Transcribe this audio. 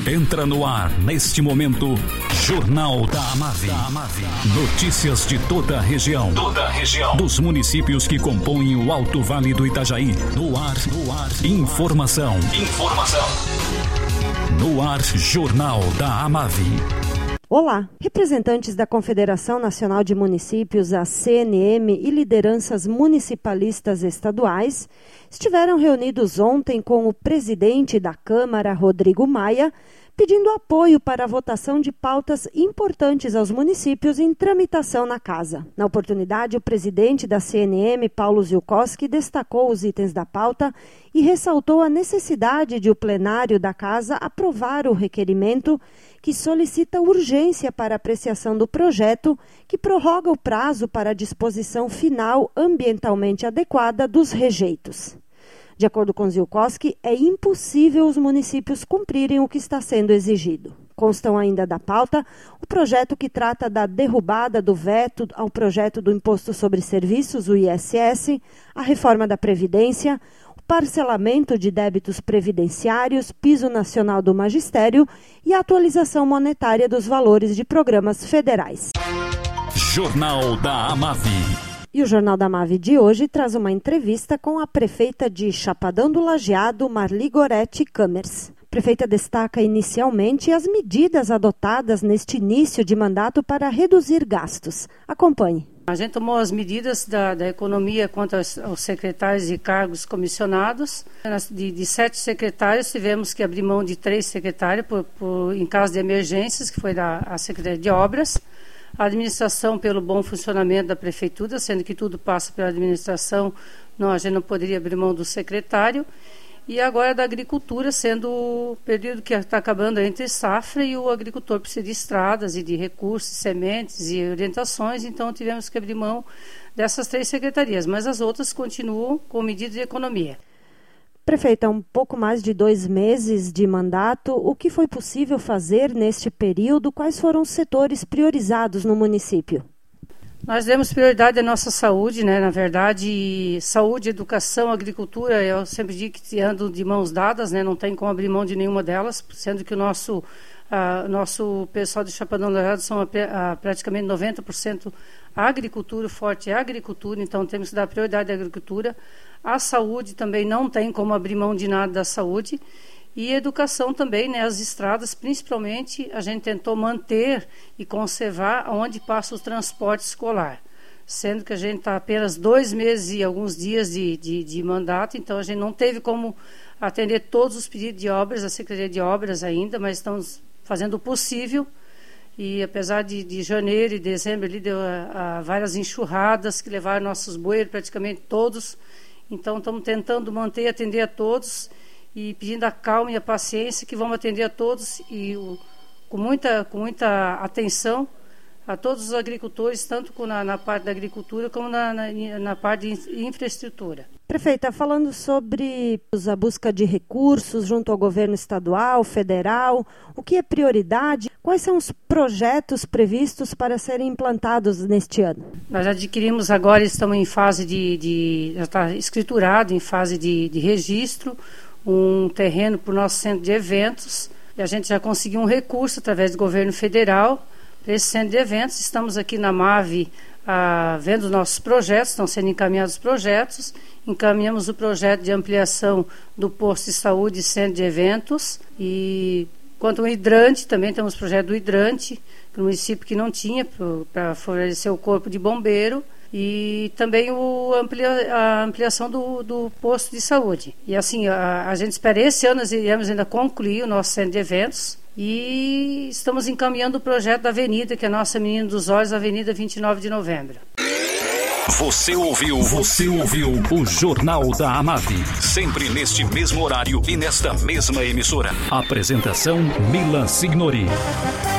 Entra no ar, neste momento, Jornal da Amave. Notícias de toda a região. Dos municípios que compõem o Alto Vale do Itajaí. No ar. Informação. No ar, Jornal da Amave. Olá, representantes da Confederação Nacional de Municípios, a CNM, e lideranças municipalistas estaduais estiveram reunidos ontem com o presidente da Câmara, Rodrigo Maia, pedindo apoio para a votação de pautas importantes aos municípios em tramitação na Casa. Na oportunidade, o presidente da CNM, Paulo Zielkowski, destacou os itens da pauta e ressaltou a necessidade de o plenário da Casa aprovar o requerimento que solicita urgência para apreciação do projeto, que prorroga o prazo para a disposição final ambientalmente adequada dos rejeitos. De acordo com Zielkowski, é impossível os municípios cumprirem o que está sendo exigido. Constam ainda da pauta o projeto que trata da derrubada do veto ao projeto do Imposto sobre Serviços, o ISS, a reforma da Previdência, o parcelamento de débitos previdenciários, piso nacional do magistério e a atualização monetária dos valores de programas federais. Jornal da Amave. E o Jornal da Amave de hoje traz uma entrevista com a prefeita de Chapadão do Lajeado, Marli Goretti Camers. A prefeita destaca inicialmente as medidas adotadas neste início de mandato para reduzir gastos. Acompanhe. A gente tomou as medidas da economia quanto aos secretários e cargos comissionados. De 7 secretários, tivemos que abrir mão de 3 secretários em caso de emergências, que foi a Secretaria de Obras. A administração pelo bom funcionamento da prefeitura, sendo que tudo passa pela administração, a gente não poderia abrir mão do secretário. E agora da agricultura, sendo o período que está acabando entre safra e o agricultor precisa de estradas e de recursos, sementes e orientações, então tivemos que abrir mão dessas 3 secretarias, mas as outras continuam com medidas de economia. Prefeita, um pouco mais de 2 meses de mandato, o que foi possível fazer neste período? Quais foram os setores priorizados no município? Nós demos prioridade à nossa saúde, Na verdade, saúde, educação, agricultura, eu sempre digo que andam de mãos dadas, Não tem como abrir mão de nenhuma delas, sendo que o nosso pessoal de Chapadão do Lajeado são praticamente 90% agricultura, forte é a agricultura, então temos que dar prioridade à agricultura. A saúde também não tem como abrir mão de nada da saúde. E a educação também, as estradas, principalmente, a gente tentou manter e conservar onde passa o transporte escolar. Sendo que a gente está apenas 2 meses e alguns dias de mandato, então a gente não teve como atender todos os pedidos de obras, a Secretaria de Obras ainda, mas estamos fazendo o possível. E apesar de janeiro e dezembro, ali deu várias enxurradas que levaram nossos bueiros praticamente todos. Então estamos tentando manter e atender a todos e pedindo a calma e a paciência que vamos atender a todos e com muita atenção a todos os agricultores, tanto na parte da agricultura como na parte de infraestrutura. Prefeita, falando sobre a busca de recursos junto ao governo estadual, federal, o que é prioridade? Quais são os projetos previstos para serem implantados neste ano? Nós adquirimos agora, estamos em fase já está escriturado, em fase de registro, um terreno para o nosso centro de eventos, e a gente já conseguiu um recurso através do governo federal para esse centro de eventos. Estamos aqui na MAVE vendo os nossos projetos, estão sendo encaminhados os projetos, encaminhamos o projeto de ampliação do posto de saúde e centro de eventos, e quanto ao hidrante, também temos o projeto do hidrante, para o município que não tinha, para fornecer o corpo de bombeiro, e também a ampliação do posto de saúde. E assim, a gente espera esse ano nós iremos ainda concluir o nosso centro de eventos e estamos encaminhando o projeto da avenida, que é a nossa Menina dos Olhos, Avenida 29 de Novembro. Você ouviu o Jornal da Amave, sempre neste mesmo horário e nesta mesma emissora. Apresentação Milan Signori.